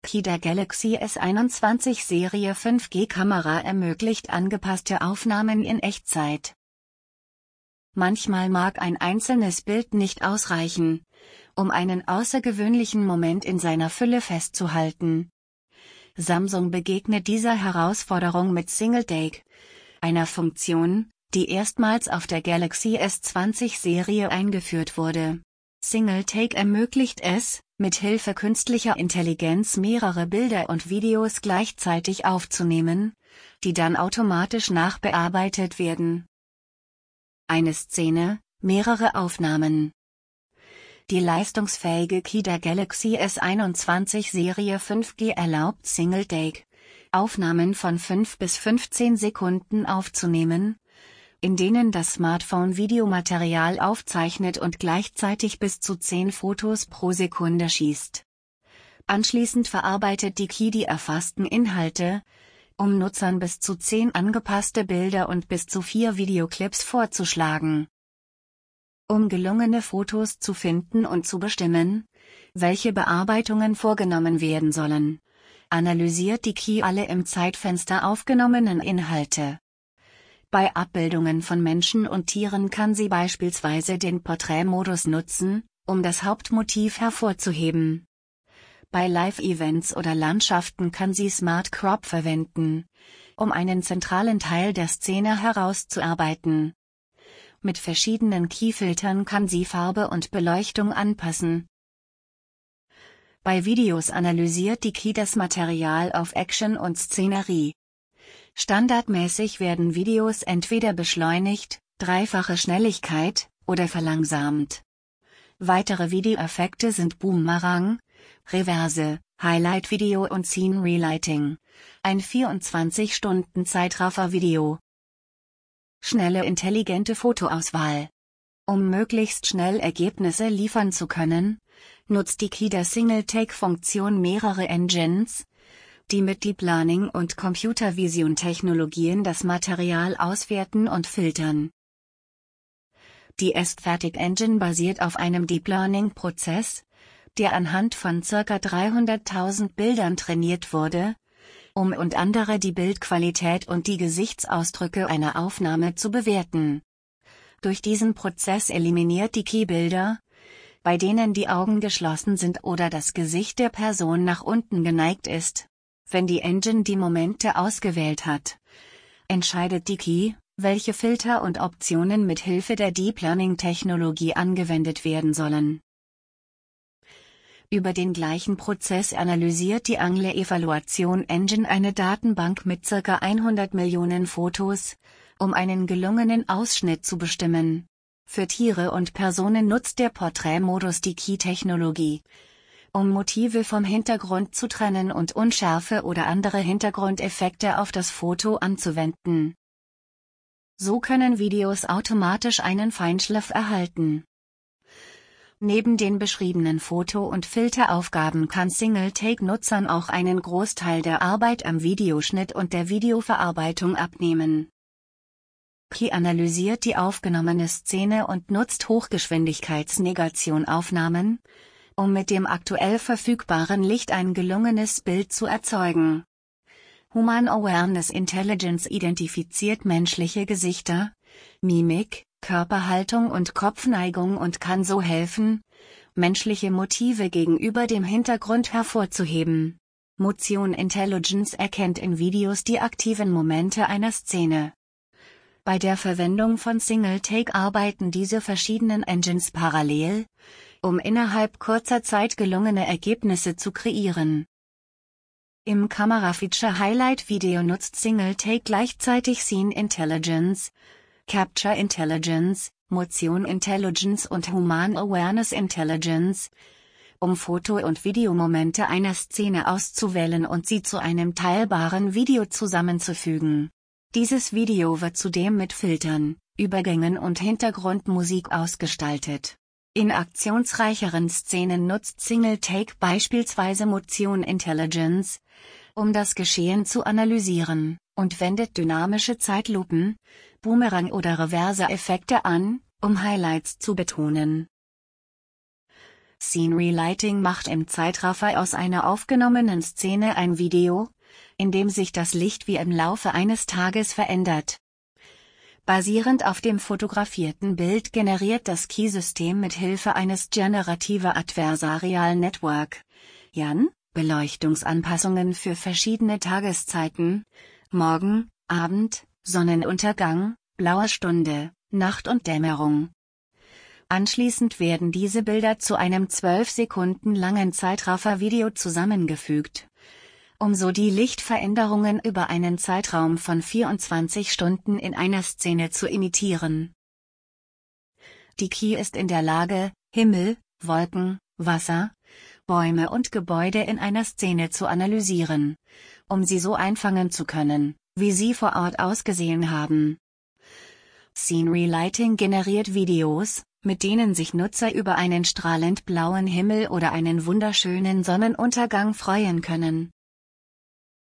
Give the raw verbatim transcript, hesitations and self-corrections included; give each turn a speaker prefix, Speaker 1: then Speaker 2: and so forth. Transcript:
Speaker 1: Key der Galaxy S einundzwanzig Serie fünf G Kamera ermöglicht angepasste Aufnahmen in Echtzeit. Manchmal mag ein einzelnes Bild nicht ausreichen, um einen außergewöhnlichen Moment in seiner Fülle festzuhalten. Samsung begegnet dieser Herausforderung mit Single Take, einer Funktion, die erstmals auf der Galaxy S zwanzig Serie eingeführt wurde. Single Take ermöglicht es, mit Hilfe künstlicher Intelligenz mehrere Bilder und Videos gleichzeitig aufzunehmen, die dann automatisch nachbearbeitet werden. Eine Szene, mehrere Aufnahmen. Die leistungsfähige Key der Galaxy S einundzwanzig Serie fünf G erlaubt Single Take, Aufnahmen von fünf bis fünfzehn Sekunden aufzunehmen, in denen das Smartphone Videomaterial aufzeichnet und gleichzeitig bis zu zehn Fotos pro Sekunde schießt. Anschließend verarbeitet die Key die erfassten Inhalte, um Nutzern bis zu zehn angepasste Bilder und bis zu vier Videoclips vorzuschlagen. Um gelungene Fotos zu finden und zu bestimmen, welche Bearbeitungen vorgenommen werden sollen, analysiert die Key alle im Zeitfenster aufgenommenen Inhalte. Bei Abbildungen von Menschen und Tieren kann sie beispielsweise den Porträtmodus nutzen, um das Hauptmotiv hervorzuheben. Bei Live-Events oder Landschaften kann sie Smart Crop verwenden, um einen zentralen Teil der Szene herauszuarbeiten. Mit verschiedenen Key-Filtern kann sie Farbe und Beleuchtung anpassen. Bei Videos analysiert die Key das Material auf Action und Szenerie. Standardmäßig werden Videos entweder beschleunigt, dreifache Schnelligkeit, oder verlangsamt. Weitere Videoeffekte sind Boomerang, Reverse, Highlight-Video und Scene Relighting, ein vierundzwanzig Stunden Zeitraffer-Video. Schnelle intelligente Fotoauswahl. Um möglichst schnell Ergebnisse liefern zu können, nutzt die Key der Single-Take-Funktion mehrere Engines, die mit Deep Learning und Computer Vision Technologien das Material auswerten und filtern. Die Aesthetic Engine basiert auf einem Deep Learning Prozess, der anhand von ca. dreihunderttausend Bildern trainiert wurde, um und andere die Bildqualität und die Gesichtsausdrücke einer Aufnahme zu bewerten. Durch diesen Prozess eliminiert die Key Bilder, bei denen die Augen geschlossen sind oder das Gesicht der Person nach unten geneigt ist. Wenn die Engine die Momente ausgewählt hat, entscheidet die Key, welche Filter und Optionen mit Hilfe der Deep Learning Technologie angewendet werden sollen. Über den gleichen Prozess analysiert die Angle Evaluation Engine eine Datenbank mit ca. hundert Millionen Fotos, um einen gelungenen Ausschnitt zu bestimmen. Für Tiere und Personen nutzt der Porträtmodus die Key-Technologie, um Motive vom Hintergrund zu trennen und Unschärfe oder andere Hintergrundeffekte auf das Foto anzuwenden. So können Videos automatisch einen Feinschliff erhalten. Neben den beschriebenen Foto- und Filteraufgaben kann Single-Take-Nutzern auch einen Großteil der Arbeit am Videoschnitt und der Videoverarbeitung abnehmen. Key analysiert die aufgenommene Szene und nutzt Hochgeschwindigkeitsnegation-Aufnahmen, um mit dem aktuell verfügbaren Licht ein gelungenes Bild zu erzeugen. Human Awareness Intelligence identifiziert menschliche Gesichter, Mimik, Körperhaltung und Kopfneigung und kann so helfen, menschliche Motive gegenüber dem Hintergrund hervorzuheben. Motion Intelligence erkennt in Videos die aktiven Momente einer Szene. Bei der Verwendung von Single Take arbeiten diese verschiedenen Engines parallel, um innerhalb kurzer Zeit gelungene Ergebnisse zu kreieren. Im Kamerafeature Highlight Video nutzt Single Take gleichzeitig Scene Intelligence, Capture Intelligence, Motion Intelligence und Human Awareness Intelligence, um Foto- und Videomomente einer Szene auszuwählen und sie zu einem teilbaren Video zusammenzufügen. Dieses Video wird zudem mit Filtern, Übergängen und Hintergrundmusik ausgestaltet. In aktionsreicheren Szenen nutzt Single Take beispielsweise Motion Intelligence, um das Geschehen zu analysieren, und wendet dynamische Zeitlupen, Boomerang- oder Reverse-Effekte an, um Highlights zu betonen. Scenery Lighting macht im Zeitraffer aus einer aufgenommenen Szene ein Video, in dem sich das Licht wie im Laufe eines Tages verändert. Basierend auf dem fotografierten Bild generiert das Key-System mit Hilfe eines Generative Adversarial Network (G A N) Beleuchtungsanpassungen für verschiedene Tageszeiten: Morgen, Abend, Sonnenuntergang, blaue Stunde, Nacht und Dämmerung. Anschließend werden diese Bilder zu einem zwölf Sekunden langen Zeitraffer-Video zusammengefügt, um so die Lichtveränderungen über einen Zeitraum von vierundzwanzig Stunden in einer Szene zu imitieren. Die Key ist in der Lage, Himmel, Wolken, Wasser, Bäume und Gebäude in einer Szene zu analysieren, um sie so einfangen zu können, wie sie vor Ort ausgesehen haben. Scenery Lighting generiert Videos, mit denen sich Nutzer über einen strahlend blauen Himmel oder einen wunderschönen Sonnenuntergang freuen können.